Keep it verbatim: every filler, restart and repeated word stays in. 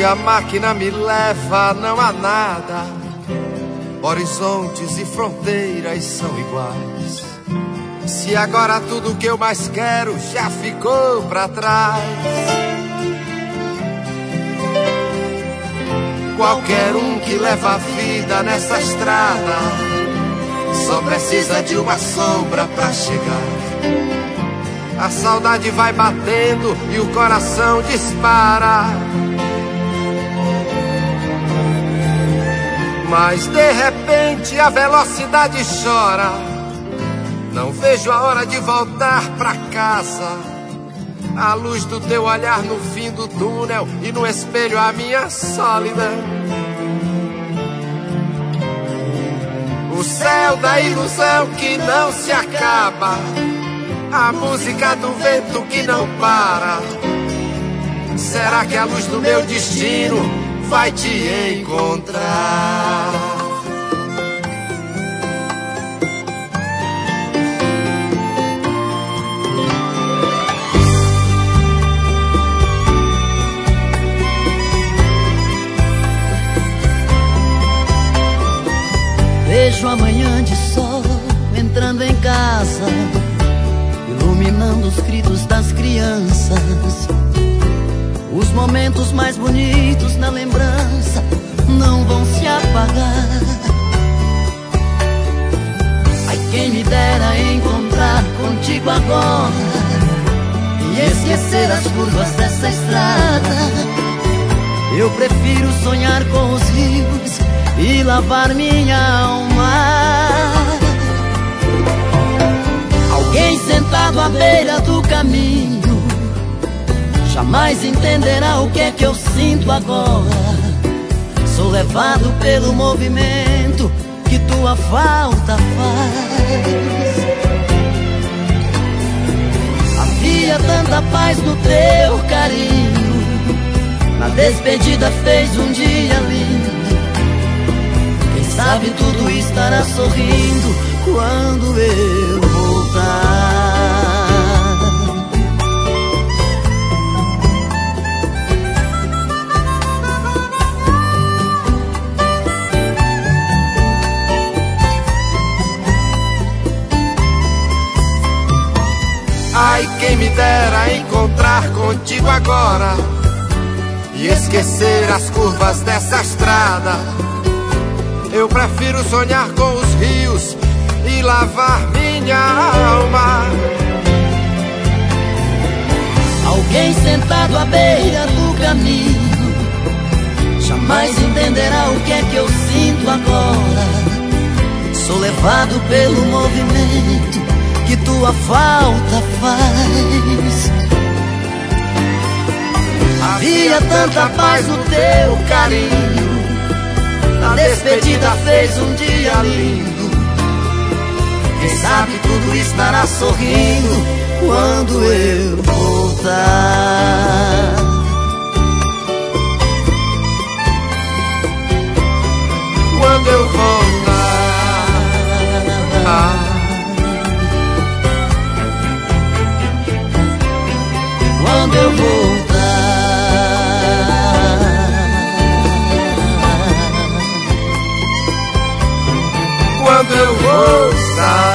onde a máquina me leva não há nada. Horizontes e fronteiras são iguais. Se agora tudo que eu mais quero já ficou pra trás. Qualquer um que leva a vida nessa estrada só precisa de uma sombra pra chegar. A saudade vai batendo e o coração dispara. Mas de repente a velocidade chora. Não vejo a hora de voltar pra casa. A luz do teu olhar no fim do túnel e no espelho a minha solidão. O céu da ilusão que não se acaba. A música do vento que não para. Será que a luz do meu destino vai te encontrar? Vejo a manhã de sol entrando em casa, iluminando os gritos das crianças. Os momentos mais bonitos na lembrança não vão se apagar. Ai, quem me dera encontrar contigo agora e esquecer as curvas dessa estrada. Eu prefiro sonhar com os rios e lavar minha alma. Alguém sentado à beira do caminho jamais entenderá o que é que eu sinto agora. Sou levado pelo movimento que tua falta faz. Havia tanta paz no teu carinho, na despedida fez um dia lindo. Quem sabe tudo estará sorrindo quando eu voltar. Ai, quem me dera encontrar contigo agora e esquecer as curvas dessa estrada. Eu prefiro sonhar com os rios e lavar minha alma. Alguém sentado à beira do caminho jamais entenderá o que é que eu sinto agora. Sou levado pelo movimento que tua falta faz. Havia tanta paz no teu carinho, a despedida fez um dia lindo. Quem sabe tudo estará sorrindo quando eu voltar. Quando eu voltar. Ah. Quando eu voltar. Quando eu voltar.